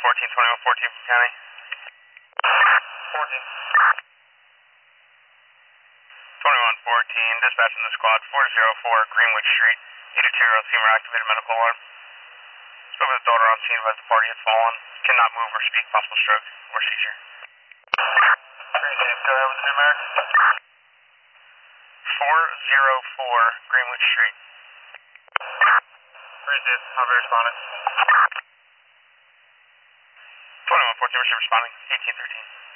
2114, 2114 from county. 14. 2114, dispatching the squad, 404 Greenwood Street. Need a Terrell Seymour activated medical alarm. Spoke with the daughter on scene, but the party had fallen. Cannot move or speak, possible stroke or seizure. Appreciate it. Go ahead with the numeric. 404 Greenwood Street. Appreciate it. I'll be responding. 2114, we're responding. 1813.